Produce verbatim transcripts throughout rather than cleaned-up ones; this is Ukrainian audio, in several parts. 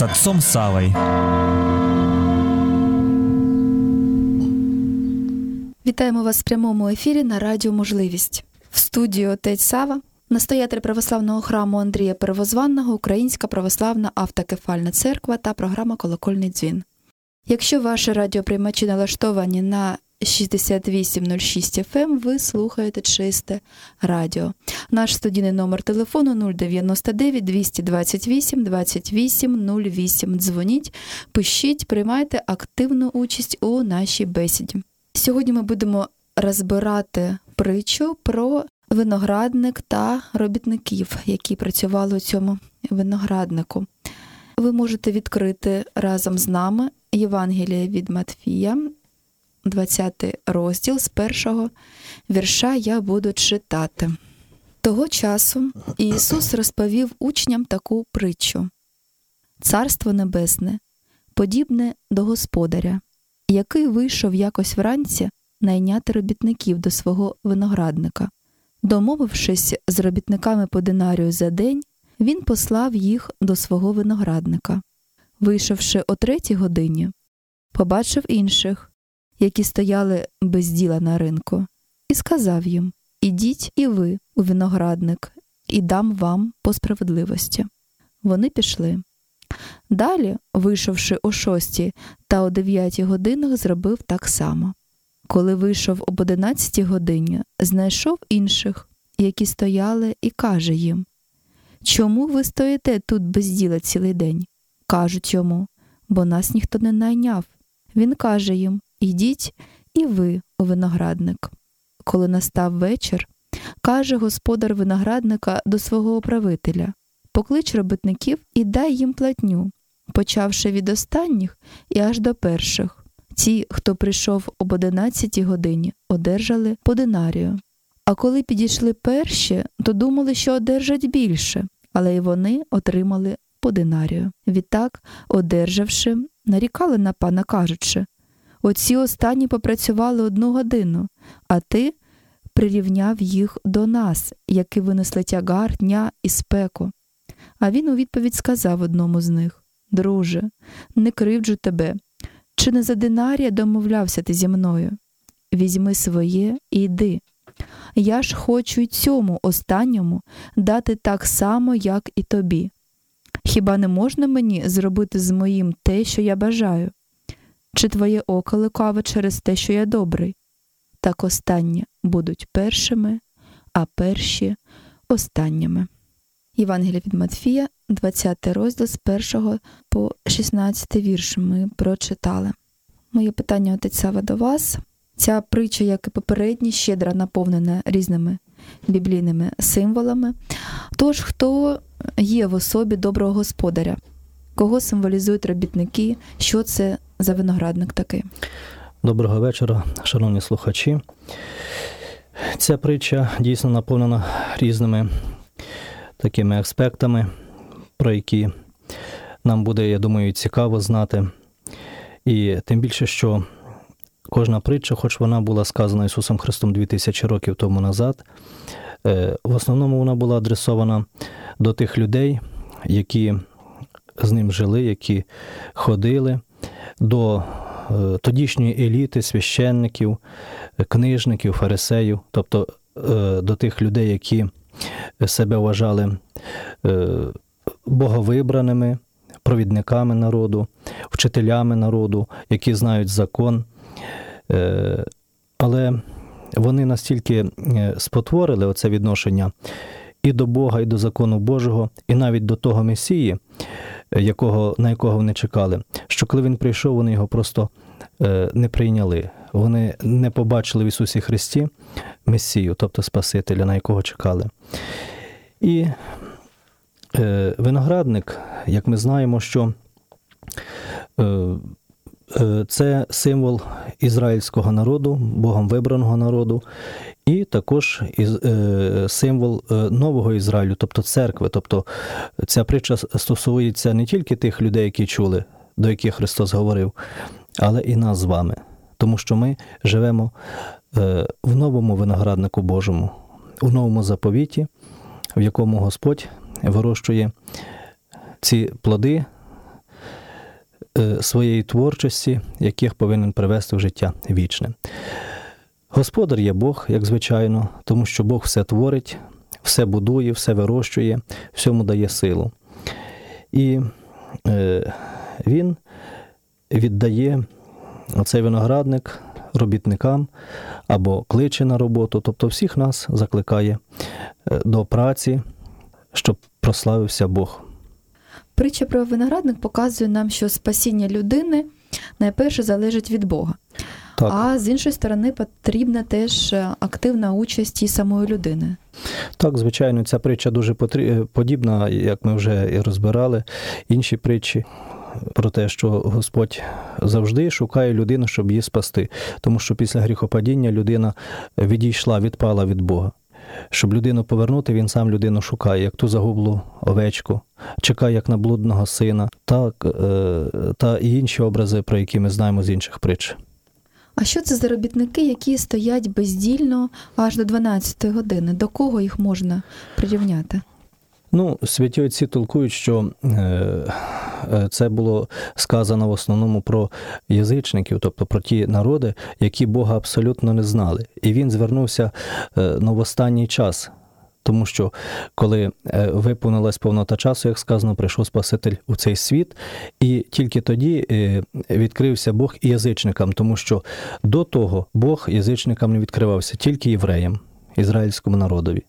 с отцом Савой. Вітаємо вас в прямому ефірі на радіо «Можливість». В студії отець Сава, настоятель православного храму Андрія Первозванного, Українська православна автокефальна церква та програма «Колокольний дзвін». Якщо ваші радіоприймачі налаштовані на шістдесят вісім нуль шість еф ем, ви слухаєте чисте радіо. Наш студійний номер телефону нуль дев'яносто дев'ять двісті двадцять вісім двадцять вісім нуль вісім. Дзвоніть, пишіть, приймайте активну участь у нашій бесіді. Сьогодні ми будемо розбирати притчу про виноградник та робітників, які працювали у цьому винограднику. Ви можете відкрити разом з нами Євангеліє від Матфія, двадцятий розділ, з першого вірша я буду читати. Того часу Ісус розповів учням таку притчу. «Царство небесне подібне до господаря, який вийшов якось вранці найняти робітників до свого виноградника. Домовившись з робітниками по динарію за день, він послав їх до свого виноградника. Вийшовши о третій годині, побачив інших, які стояли без діла на ринку, і сказав їм: «Ідіть і ви у виноградник, і дам вам по справедливості». Вони пішли. Далі, вийшовши о шостій та о дев'ятій годинах, зробив так само. Коли вийшов об одинадцятій годині, знайшов інших, які стояли, і каже їм: «Чому ви стоїте тут без діла цілий день?» Кажуть йому: «Бо нас ніхто не найняв». Він каже їм: «Ідіть і ви у виноградник». Коли настав вечір, каже господар виноградника до свого управителя: «Поклич робітників і дай їм платню, почавши від останніх і аж до перших». Ті, хто прийшов об одинадцятій годині, одержали по динарію. А коли підійшли перші, то думали, що одержать більше, але й вони отримали по динарію. Відтак, одержавши, нарікали на пана, кажучи: «Оці останні попрацювали одну годину, а ти прирівняв їх до нас, які винесли тягар дня і спеку». А він у відповідь сказав одному з них: «Друже, не кривджу тебе. Чи не за динарія домовлявся ти зі мною? Візьми своє і йди. Я ж хочу й цьому останньому дати так само, як і тобі. Хіба не можна мені зробити з моїм те, що я бажаю? Чи твоє око лукаве через те, що я добрий? Так останні будуть першими, а перші – останніми». Євангеліє від Матфія, двадцятий розділ, з першого по шістнадцятий вірш ми прочитали. Моє питання, отець Сава, до вас. Ця притча, як і попередні, щедро наповнена різними біблійними символами. Тож, хто є в особі доброго господаря? Кого символізують робітники? Що це за виноградник такий? Доброго вечора, шановні слухачі. Ця притча дійсно наповнена різними такими аспектами, про які нам буде, я думаю, цікаво знати. І тим більше, що кожна притча, хоч вона була сказана Ісусом Христом дві тисячі років тому назад, в основному вона була адресована до тих людей, які з ним жили, які ходили, до тодішньої еліти, священників, книжників, фарисеїв, тобто до тих людей, які себе вважали боговибраними, провідниками народу, вчителями народу, які знають закон. Але вони настільки спотворили оце відношення і до Бога, і до закону Божого, і навіть до того Месії, якого, на якого вони чекали, що коли він прийшов, вони його просто не прийняли. Вони не побачили в Ісусі Христі Месію, тобто Спасителя, на якого чекали. І е, виноградник, як ми знаємо, що е, е, це символ ізраїльського народу, Богом вибраного народу, і також із, е, символ е, нового Ізраїлю, тобто церкви. Тобто ця притча стосується не тільки тих людей, які чули, до яких Христос говорив, але і нас з вами. Тому що ми живемо е, в новому винограднику Божому, у новому заповіті, в якому Господь вирощує ці плоди своєї творчості, яких повинен привести в життя вічне. Господар є Бог, як звичайно, тому що Бог все творить, все будує, все вирощує, всьому дає силу. І е, Він віддає оцей виноградник робітникам або кличе на роботу, тобто всіх нас закликає до праці, щоб прославився Бог. Притча про виноградник показує нам, що спасіння людини найперше залежить від Бога. Так. А з іншої сторони потрібна теж активна участь і самої людини. Так, звичайно, ця притча дуже подібна, як ми вже і розбирали, інші притчі про те, що Господь завжди шукає людину, щоб її спасти. Тому що після гріхопадіння людина відійшла, відпала від Бога. Щоб людину повернути, він сам людину шукає, як ту загублу овечку, чекає, як на блудного сина, так, та і інші образи, про які ми знаємо з інших притч. А що це за робітники, які стоять бездільно аж до дванадцятої години? До кого їх можна прирівняти? Ну, святі отці толкують, що е, це було сказано в основному про язичників, тобто про ті народи, які Бога абсолютно не знали. І він звернувся е, ну, в останній час, тому що коли е, виповнилась повнота часу, як сказано, прийшов Спаситель у цей світ, і тільки тоді е, відкрився Бог і язичникам, тому що до того Бог язичникам не відкривався, тільки євреям, ізраїльському народові.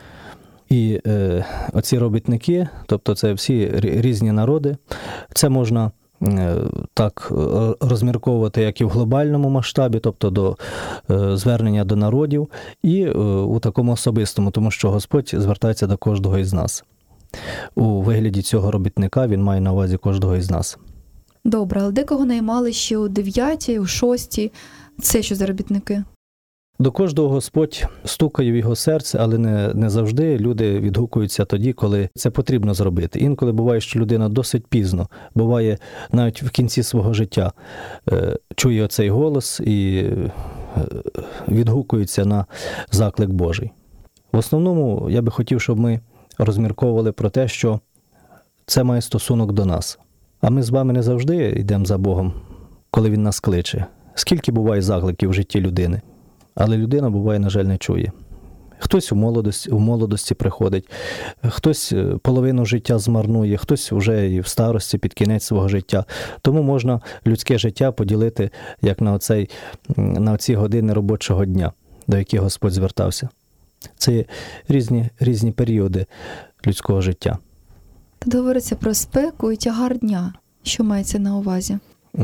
І е, оці робітники, тобто це всі різні народи, це можна е, так розмірковувати, як і в глобальному масштабі, тобто до е, звернення до народів, і е, у такому особистому, тому що Господь звертається до кожного із нас. У вигляді цього робітника він має на увазі кожного із нас. Добре, але декого наймали ще у дев'ятій, у шостій. Це що за робітники? До кожного Господь стукає в його серце, але не, не завжди люди відгукуються тоді, коли це потрібно зробити. Інколи буває, що людина досить пізно, буває навіть в кінці свого життя, е, чує оцей голос і е, відгукується на заклик Божий. В основному я би хотів, щоб ми розмірковували про те, що це має стосунок до нас. А ми з вами не завжди йдемо за Богом, коли Він нас кличе. Скільки буває закликів в житті людини? Але людина, буває, на жаль, не чує. Хтось у молодості, у молодості приходить, хтось половину життя змарнує, хтось вже і в старості під кінець свого життя. Тому можна людське життя поділити як на, оцей, на оці години робочого дня, до яких Господь звертався. Це є різні, різні періоди людського життя. Тут говориться про спеку і тягар дня. Що мається на увазі?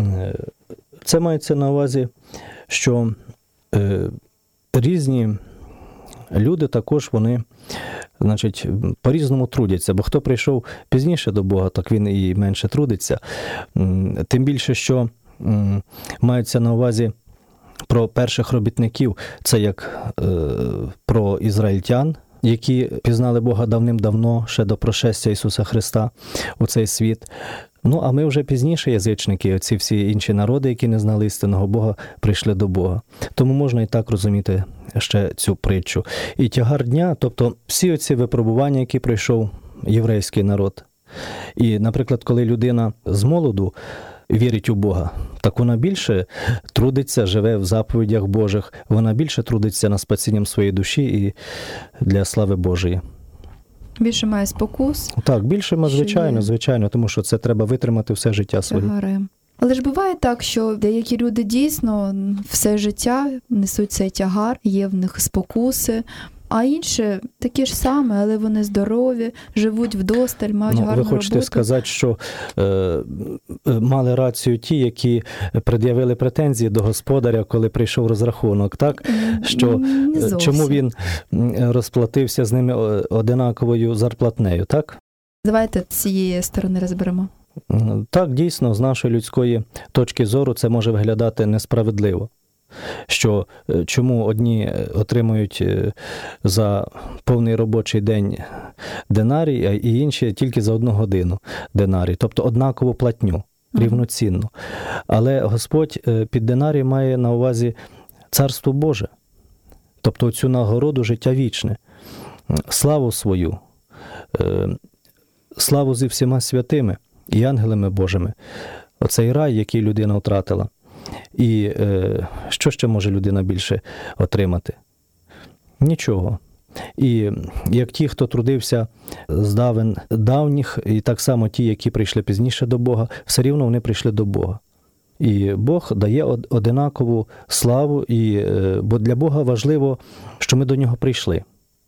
Це мається на увазі, що е, різні люди також, вони, значить, по-різному трудяться. Бо хто прийшов пізніше до Бога, так він і менше трудиться. Тим більше, що м, мається на увазі про перших робітників, це як е, про ізраїльтян, які пізнали Бога давним-давно, ще до пришестя Ісуса Христа у цей світ. Ну, а ми вже пізніше, язичники, оці всі інші народи, які не знали істинного Бога, прийшли до Бога. Тому можна і так розуміти ще цю притчу. І тягар дня, тобто всі оці випробування, які пройшов єврейський народ. І, наприклад, коли людина з молоду вірить у Бога, так вона більше трудиться, живе в заповідях Божих, вона більше трудиться над спасінням своєї душі і для слави Божої. Більше має спокус? Так, більше має, звичайно, звичайно, тому що це треба витримати все життя своє. Але ж буває так, що деякі люди дійсно все життя несуть цей тягар, є в них спокуси, а інші такі ж самі, але вони здорові, живуть вдосталь, мають ну, гарну роботу. Ви хочете роботу. сказати, що е, мали рацію ті, які пред'явили претензії до господаря, коли прийшов розрахунок, так? Що, чому він розплатився з ними одинаковою зарплатнею, так? Давайте з цієї сторони розберемо. Так, дійсно, з нашої людської точки зору це може виглядати несправедливо. Що чому одні отримують за повний робочий день динарій, а і інші тільки за одну годину динарій, тобто однакову платню, рівноцінну. Але Господь під динарій має на увазі Царство Боже, тобто цю нагороду життя вічне, славу свою, славу зі всіма святими і ангелами Божими. Оцей рай, який людина втратила. І е, що ще може людина більше отримати? Нічого. І як ті, хто трудився з давен давніх, і так само ті, які прийшли пізніше до Бога, все рівно вони прийшли до Бога. І Бог дає одинакову славу, і, бо для Бога важливо, що ми до Нього прийшли.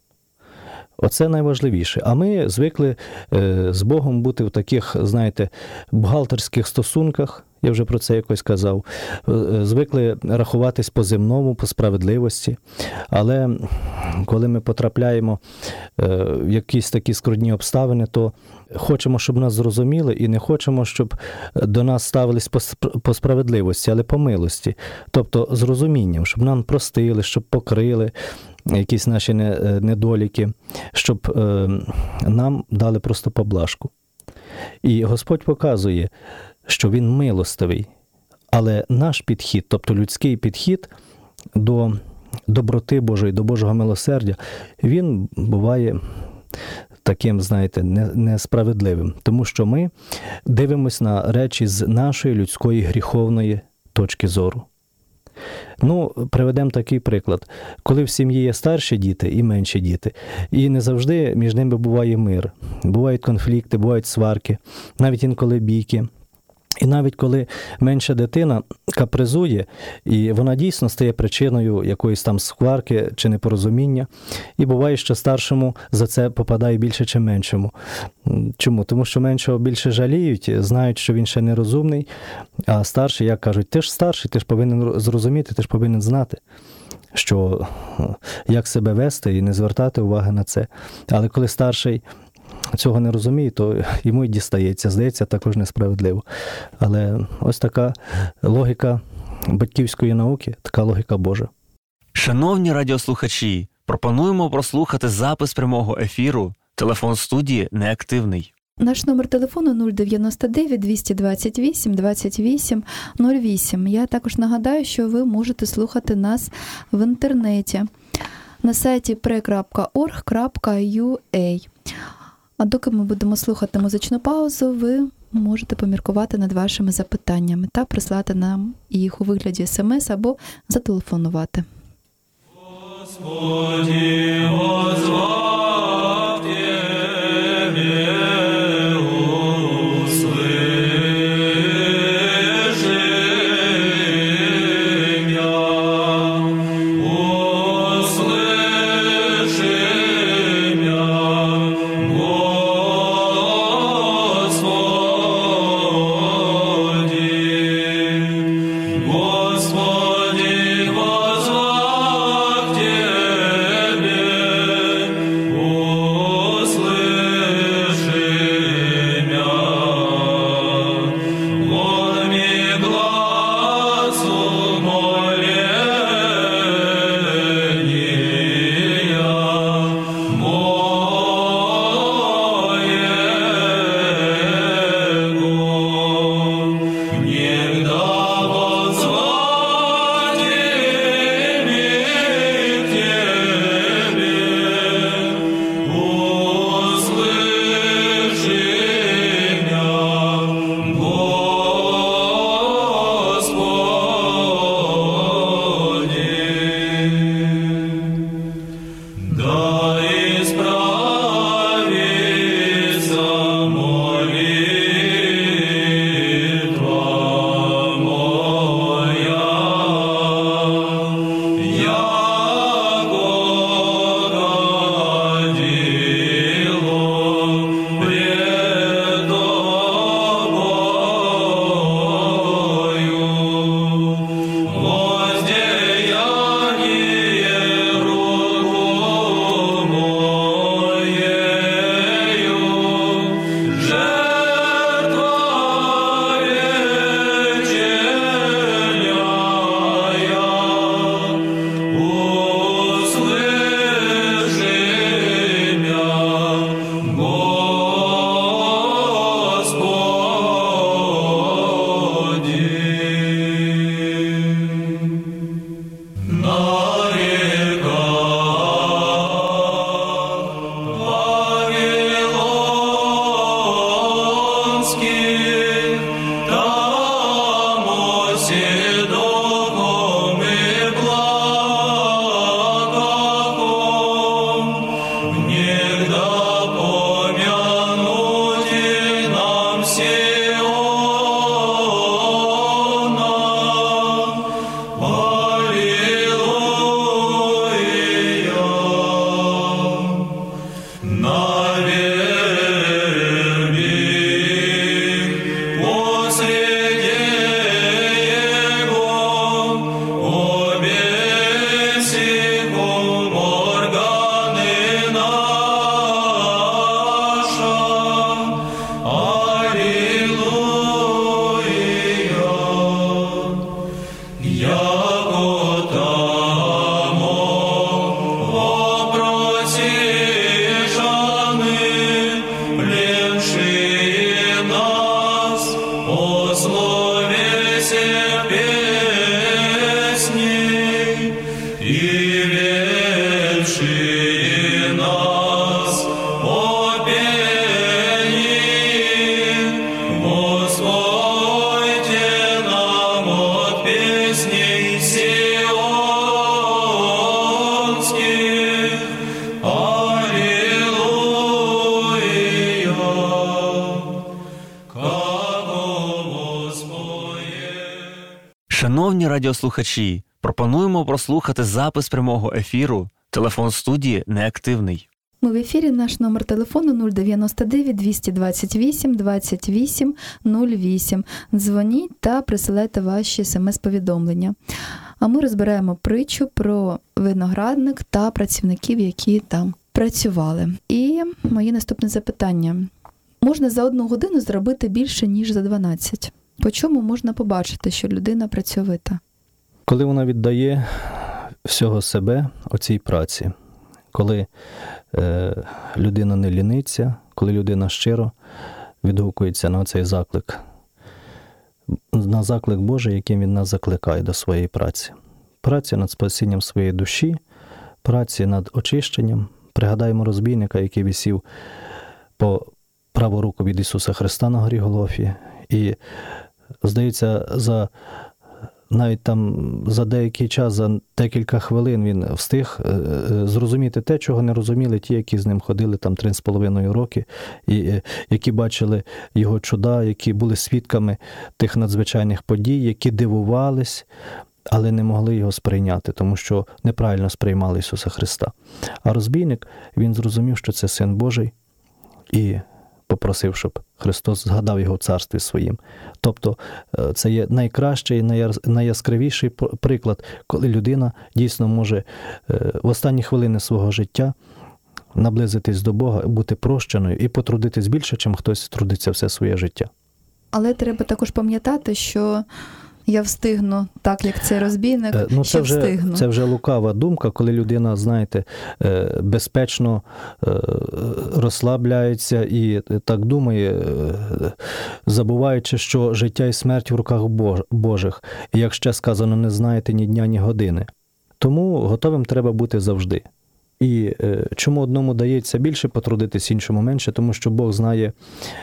Оце найважливіше. А ми звикли з Богом бути в таких, знаєте, бухгалтерських стосунках, я вже про це якось казав, звикли рахуватись по земному, по справедливості. Але коли ми потрапляємо в якісь такі скрутні обставини, то хочемо, щоб нас зрозуміли, і не хочемо, щоб до нас ставились по справедливості, але по милості. Тобто з розумінням, щоб нам простили, щоб покрили якісь наші недоліки, щоб нам дали просто поблажку. І Господь показує, що Він милостивий, але наш підхід, тобто людський підхід до доброти Божої, до Божого милосердя, він буває таким, знаєте, несправедливим, тому що ми дивимося на речі з нашої людської гріховної точки зору. Ну, приведемо такий приклад. Коли в сім'ї є старші діти і менші діти, і не завжди між ними буває мир. Бувають конфлікти, бувають сварки, навіть інколи бійки. І навіть коли менша дитина капризує, і вона дійсно стає причиною якоїсь там сварки чи непорозуміння, і буває, що старшому за це попадає більше, чи меншому. Чому? Тому що меншого більше жаліють, знають, що він ще нерозумний, а старший, як кажуть, ти ж старший, ти ж повинен зрозуміти, ти ж повинен знати, що як себе вести і не звертати уваги на це. Але коли старший цього не розуміє, то йому й дістається. Здається, також несправедливо. Але ось така логіка батьківської науки, така логіка Божа. Шановні радіослухачі, пропонуємо прослухати запис прямого ефіру. Телефон студії неактивний. Наш номер телефону нуль дев'яносто дев'ять двісті двадцять вісім двадцять вісім нуль вісім. Я також нагадаю, що ви можете слухати нас в інтернеті на сайті пре крапка орг крапка ю а. А доки ми будемо слухати музичну паузу, ви можете поміркувати над вашими запитаннями та прислати нам їх у вигляді смс або зателефонувати. Господи, возвав Тебе, услыши меня, услыши меня, Господи, возвав Тебе, Шановні радіослухачі, пропонуємо прослухати запис прямого ефіру. Телефон студії неактивний. Ми в ефірі, наш номер телефону нуль дев'яносто дев'ять двісті двадцять вісім двадцять вісім нуль вісім. Дзвоніть та присилайте ваші смс-повідомлення. А ми розбираємо притчу про виноградник та працівників, які там працювали. І моє наступне запитання. Можна за одну годину зробити більше, ніж за дванадцять? По чому можна побачити, що людина працьовита? Коли вона віддає всього себе оцій праці, коли е, людина не ліниться, коли людина щиро відгукується на цей заклик, на заклик Божий, яким він нас закликає до своєї праці. Праці над спасінням своєї душі, праці над очищенням. Пригадаємо розбійника, який висів по праву руку від Ісуса Христа на горі Голгофі. І, здається, за навіть там за деякий час, за декілька хвилин він встиг зрозуміти те, чого не розуміли ті, які з ним ходили там три з половиною роки, і які бачили його чуда, які були свідками тих надзвичайних подій, які дивувались, але не могли його сприйняти, тому що неправильно сприймали Ісуса Христа. А розбійник, він зрозумів, що це Син Божий, і попросив, щоб Христос згадав його в царстві своїм. Тобто це є найкращий, найяскравіший приклад, коли людина дійсно може в останні хвилини свого життя наблизитись до Бога, бути прощеною і потрудитись більше, чим хтось трудиться все своє життя. Але треба також пам'ятати, що я встигну так, як цей розбійник, ну, ще це вже, встигну. Це вже лукава думка, коли людина, знаєте, безпечно розслабляється і так думає, забуваючи, що життя і смерть в руках Божих. І як ще сказано, не знаєте ні дня, ні години. Тому готовим треба бути завжди. І чому одному дається більше потрудитись, іншому менше? Тому що Бог знає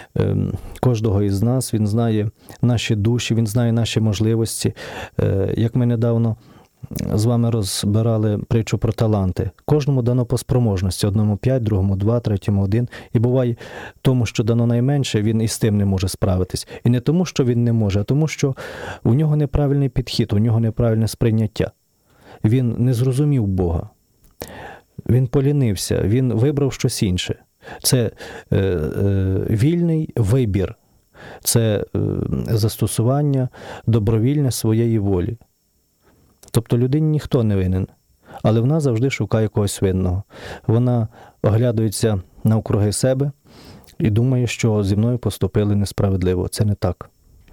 кожного із нас, Він знає наші душі, Він знає наші можливості. Як ми недавно з вами розбирали притчу про таланти. Кожному дано по спроможності. Одному п'ять, другому два, третьому один. І буває тому, що дано найменше, він і з тим не може справитись. І не тому, що він не може, а тому, що у нього неправильний підхід, у нього неправильне сприйняття. Він не зрозумів Бога. Він полінився, він вибрав щось інше. Це е, е, вільний вибір, це е, застосування добровільне своєї волі. Тобто людині ніхто не винен, але вона завжди шукає когось винного. Вона оглядується навкруги себе і думає, що зі мною поступили несправедливо. Це не так.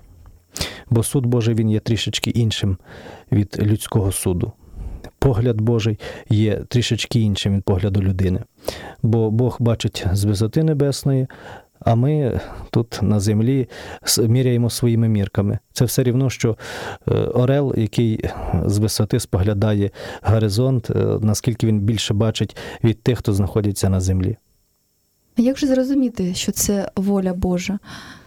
Бо суд Божий, він є трішечки іншим від людського суду. Погляд Божий є трішечки іншим від погляду людини. Бо Бог бачить з висоти небесної, а ми тут на землі міряємо своїми мірками. Це все рівно, що орел, який з висоти споглядає горизонт, наскільки він більше бачить від тих, хто знаходиться на землі. Як же зрозуміти, що це воля Божа?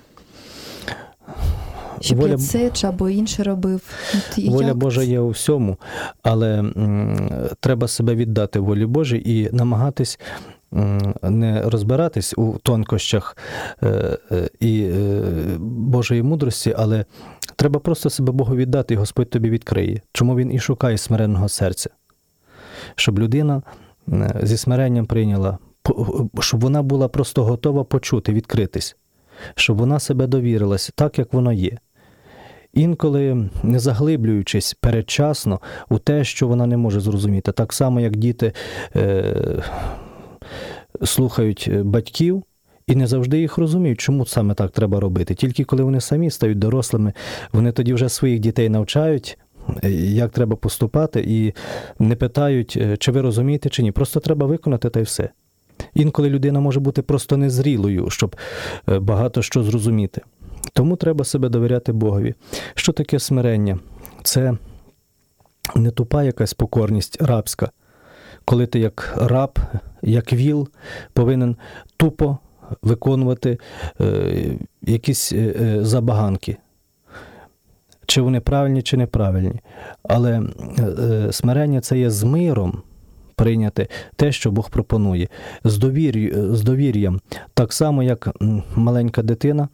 Щоб воля... я це чи або інше робив. Воля Як Божа це? є у всьому, але м, треба себе віддати волі Божій і намагатись м, не розбиратись у тонкощах е, е, і е, Божої мудрості, але треба просто себе Богу віддати, і Господь тобі відкриє. Чому Він і шукає смиренного серця? Щоб людина зі смиренням прийняла, щоб вона була просто готова почути, відкритись, щоб вона себе довірилась так, як воно є. Інколи не заглиблюючись передчасно у те, що вона не може зрозуміти. Так само, як діти е, слухають батьків і не завжди їх розуміють, чому саме так треба робити. Тільки коли вони самі стають дорослими, вони тоді вже своїх дітей навчають, як треба поступати, і не питають, чи ви розумієте, чи ні. Просто треба виконати, та й все. Інколи людина може бути просто незрілою, щоб багато що зрозуміти. Тому треба себе довіряти Богові. Що таке смирення? Це не тупа якась покорність рабська, коли ти як раб, як віл повинен тупо виконувати е, якісь е, забаганки. Чи вони правильні, чи неправильні. Але е, смирення – це є з миром прийняти те, що Бог пропонує. З, довір... з довір'ям. Так само, як маленька дитина,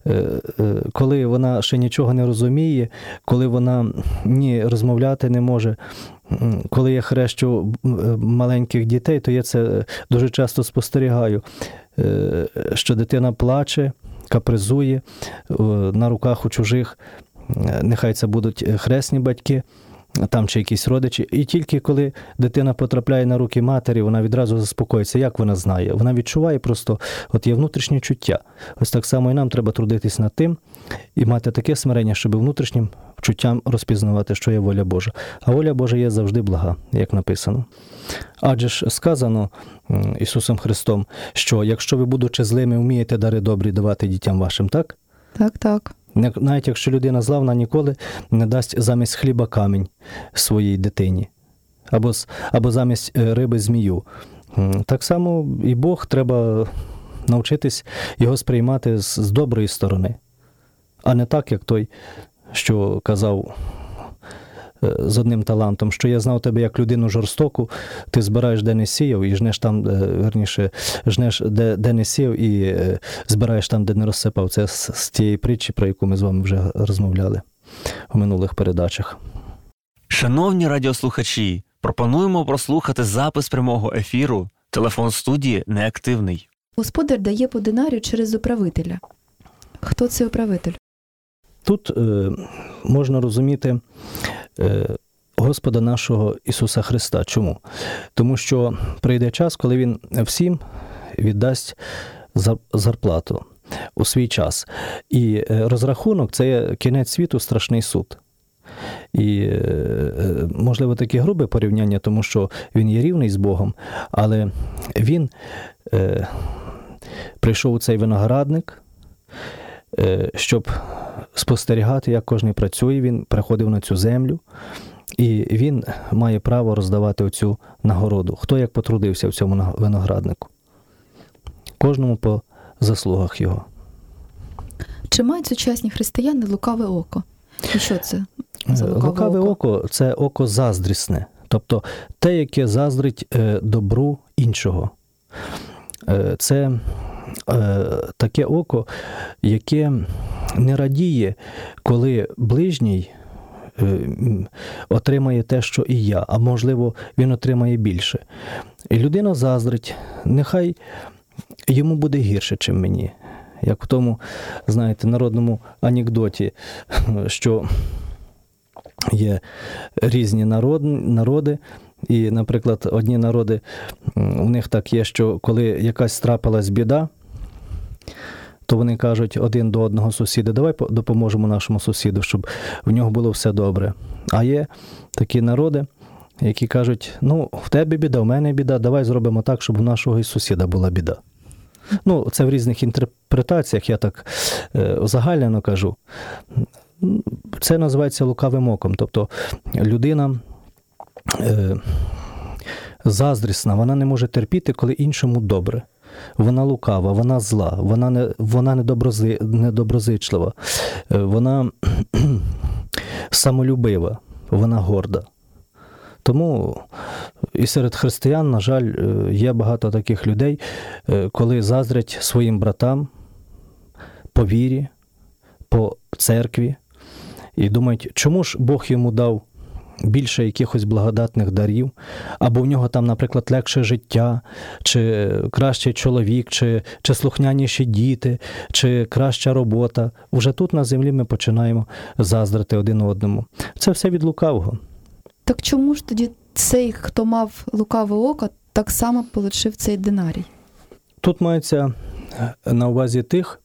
коли вона ще нічого не розуміє, коли вона ні розмовляти не може, коли я хрещу маленьких дітей, то я це дуже часто спостерігаю, що дитина плаче, капризує на руках у чужих, нехай це будуть хресні батьки, там чи якісь родичі. І тільки коли дитина потрапляє на руки матері, вона відразу заспокоїться. Як вона знає? Вона відчуває просто, от є внутрішнє чуття. Ось так само і нам треба трудитись над тим і мати таке смирення, щоб внутрішнім чуттям розпізнавати, що є воля Божа. А воля Божа є завжди блага, як написано. Адже ж сказано Ісусом Христом, що якщо ви, будучи злими, вмієте дари добрі давати дітям вашим, так? Так, так. Навіть якщо людина зла, вона ніколи не дасть замість хліба камінь своїй дитині. Або, або замість риби змію. Так само і Бог, треба навчитись його сприймати з, з доброї сторони. А не так, як той, що казав з одним талантом, що я знав тебе як людину жорстоку, ти збираєш, де не сіяв, і жнеш там, верніше, жнеш, де, де не сіяв, і збираєш там, де не розсипав. Це з, з тієї притчі, про яку ми з вами вже розмовляли у минулих передачах. Шановні радіослухачі, пропонуємо прослухати запис прямого ефіру. Телефон студії неактивний. Господар дає по динарію через управителя. Хто цей управитель? Тут е, можна розуміти е, Господа нашого Ісуса Христа. Чому? Тому що прийде час, коли Він всім віддасть зарплату у свій час. І розрахунок – це є кінець світу, страшний суд. І, можливо, таке грубе порівняння, тому що Він є рівний з Богом, але Він е, прийшов у цей виноградник, е, щоб спостерігати, як кожен працює. Він приходив на цю землю, і він має право роздавати оцю нагороду. Хто як потрудився в цьому винограднику? Кожному по заслугах його. Чи мають сучасні християни лукаве око? І що це за лукаве, лукаве око? око – це око заздрісне. Тобто те, яке заздрить добру іншого. Це таке око, яке не радіє, коли ближній отримає те, що і я, а можливо, він отримає більше. І людина заздрить, нехай йому буде гірше, чим мені. Як в тому, знаєте, народному анекдоті, що є різні народ, народи, і, наприклад, одні народи, у них так є, що коли якась трапилась біда, то вони кажуть один до одного сусіда, давай допоможемо нашому сусіду, щоб в нього було все добре. А є такі народи, які кажуть, ну, в тебе біда, в мене біда, давай зробимо так, щоб у нашого і сусіда була біда. Ну, це в різних інтерпретаціях, я так е, узагальнено кажу. Це називається лукавим оком. Тобто людина е, заздрісна, вона не може терпіти, коли іншому добре. Вона лукава, вона зла, вона, не, вона недобрози, недоброзичлива, вона самолюбива, вона горда. Тому і серед християн, на жаль, є багато таких людей, коли заздрять своїм братам по вірі, по церкві, і думають, чому ж Бог йому дав більше якихось благодатних дарів, або в нього там, наприклад, легше життя, чи кращий чоловік, чи, чи слухняніші діти, чи краща робота. Уже тут на землі ми починаємо заздрити один одному. Це все від лукавого. Так чому ж тоді цей, хто мав лукаве око, так само отримав цей динарій? Тут мається на увазі тих,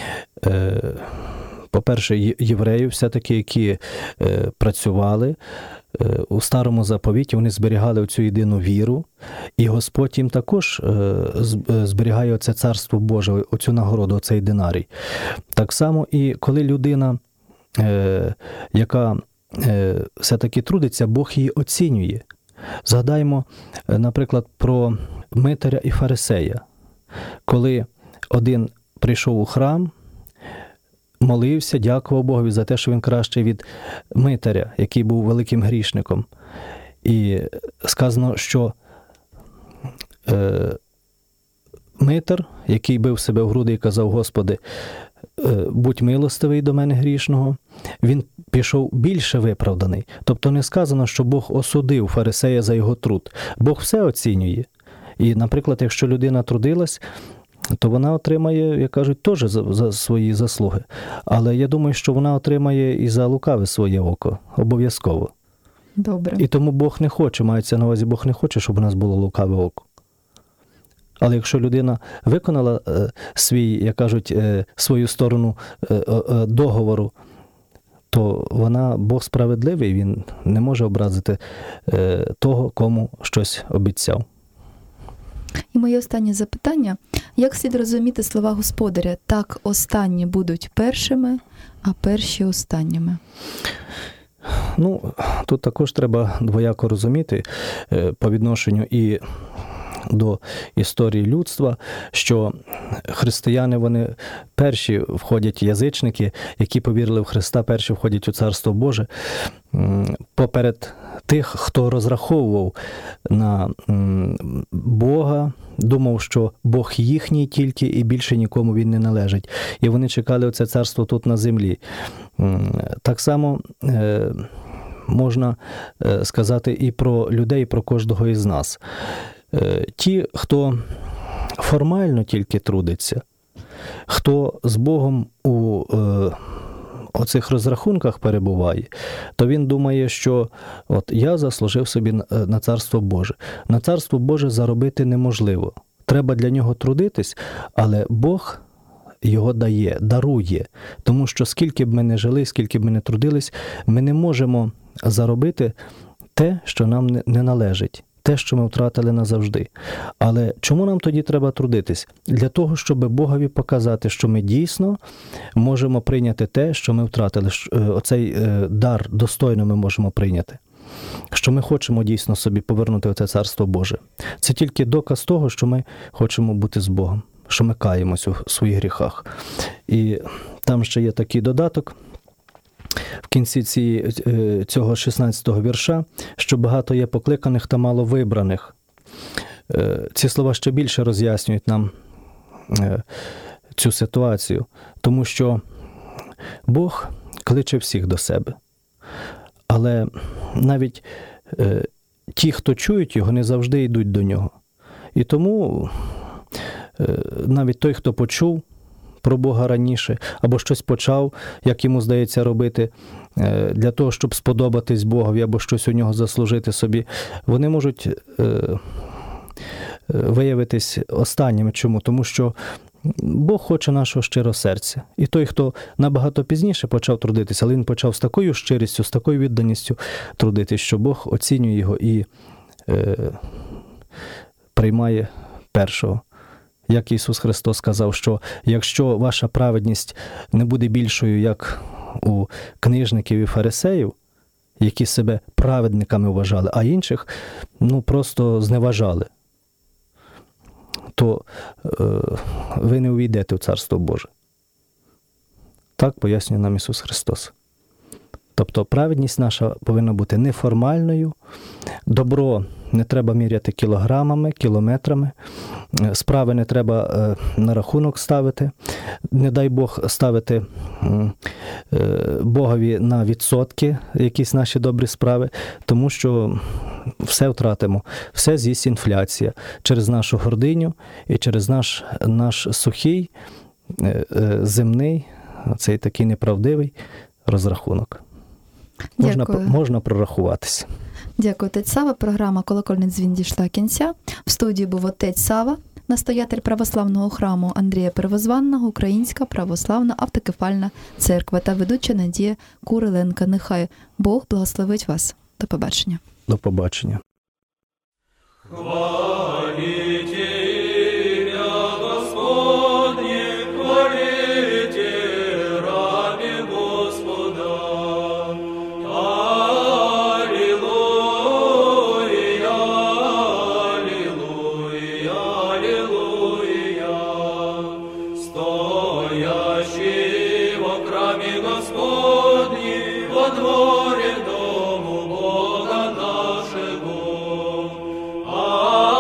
по-перше, євреїв, все-таки, які працювали у Старому Заповіті, вони зберігали оцю єдину віру, і Господь їм також зберігає оце Царство Боже, оцю нагороду, оцей динарій. Так само і коли людина, яка все-таки трудиться, Бог її оцінює. Згадаємо, наприклад, про митаря і фарисея. Коли один прийшов у храм, молився, дякував Богові за те, що він кращий від митаря, який був великим грішником. І сказано, що е, митар, який бив себе в груди і казав: Господи, будь милостивий до мене грішного, він пішов більше виправданий. Тобто не сказано, що Бог осудив фарисея за його труд. Бог все оцінює. І, наприклад, якщо людина трудилась, то вона отримає, як кажуть, теж за, за свої заслуги. Але я думаю, що вона отримає і за лукаве своє око. Обов'язково. Добре. І тому Бог не хоче, мається на увазі, Бог не хоче, щоб у нас було лукаве око. Але якщо людина виконала е, свій, як кажуть, е, свою сторону е, е, договору, то вона, Бог справедливий, він не може образити е, того, кому щось обіцяв. І моє останнє запитання. Як слід розуміти слова Господаря? Так останні будуть першими, а перші останніми. Ну, тут також треба двояко розуміти е, по відношенню і до історії людства, що християни, вони перші входять, язичники, які повірили в Христа, перші входять у Царство Боже, поперед тих, хто розраховував на Бога, думав, що Бог їхній тільки і більше нікому він не належить. І вони чекали оце царство тут на землі. Так само можна сказати і про людей, і про кожного із нас. Ті, хто формально тільки трудиться, хто з Богом у е, оцих розрахунках перебуває, то він думає, що от я заслужив собі на, на Царство Боже. На Царство Боже заробити неможливо. Треба для нього трудитись, але Бог його дає, дарує. Тому що скільки б ми не жили, скільки б ми не трудились, ми не можемо заробити те, що нам не, не належить. Те, що ми втратили назавжди. Але чому нам тоді треба трудитись? Для того, щоб Богові показати, що ми дійсно можемо прийняти те, що ми втратили. Оцей дар достойно ми можемо прийняти. Що ми хочемо дійсно собі повернути оце Царство Боже. Це тільки доказ того, що ми хочемо бути з Богом, що ми каємось у своїх гріхах. І там ще є такий додаток, в кінці ці, цього шістнадцятого вірша, що багато є покликаних та мало вибраних. Ці слова ще більше роз'яснюють нам цю ситуацію, тому що Бог кличе всіх до себе. Але навіть ті, хто чують його, не завжди йдуть до нього. І тому навіть той, хто почув про Бога раніше, або щось почав, як йому здається, робити, для того, щоб сподобатись Богові, або щось у нього заслужити собі, вони можуть е, виявитись останніми. Чому? Тому що Бог хоче нашого щирого серця. І той, хто набагато пізніше почав трудитися, але він почав з такою щирістю, з такою відданістю трудитись, що Бог оцінює його і е, приймає першого. Як Ісус Христос сказав, що якщо ваша праведність не буде більшою, як у книжників і фарисеїв, які себе праведниками вважали, а інших ну, просто зневажали, то е, ви не увійдете в Царство Боже. Так пояснює нам Ісус Христос. Тобто праведність наша повинна бути неформальною, добро не треба міряти кілограмами, кілометрами, справи не треба на рахунок ставити, не дай Бог ставити Богові на відсотки якісь наші добрі справи, тому що все втратимо, все з'їсть інфляція через нашу гординю і через наш, наш сухий, земний, цей такий неправдивий розрахунок. Можна, можна прорахуватися. Дякую, отець Сава. Програма «Колокольний дзвін» дійшла кінця. В студії був отець Сава, настоятель православного храму Андрія Первозванного, Українська православна автокефальна церква та ведуча Надія Куриленко. Нехай Бог благословить вас. До побачення. До побачення. Дому Бога нашего.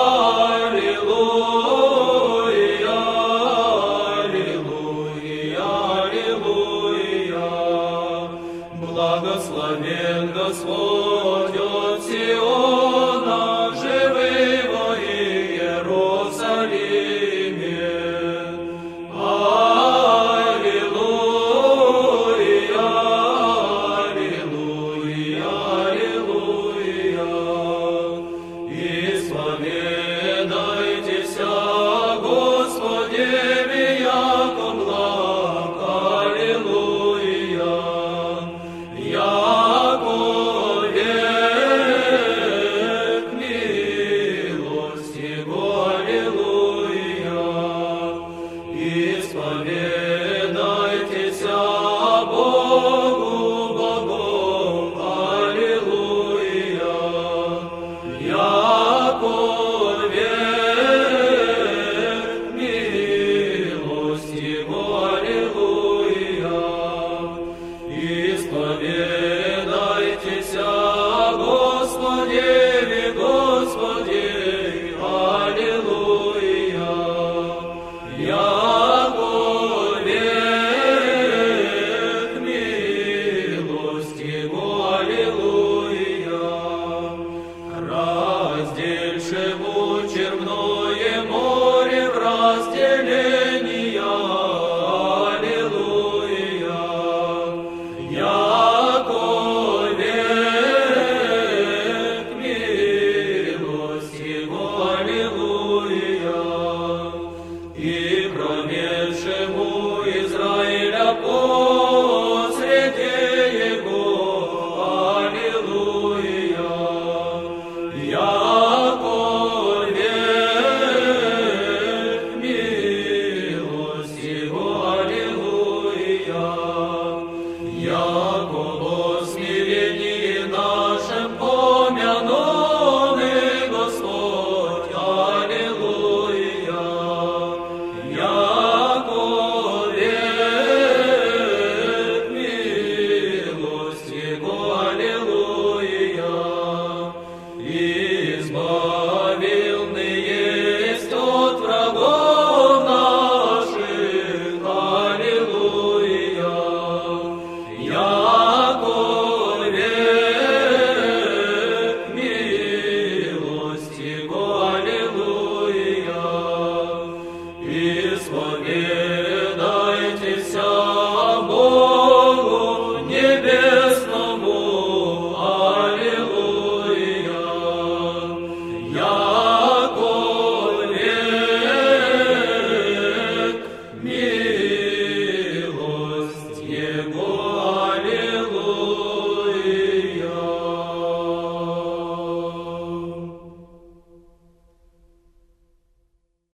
Господь от Сіона.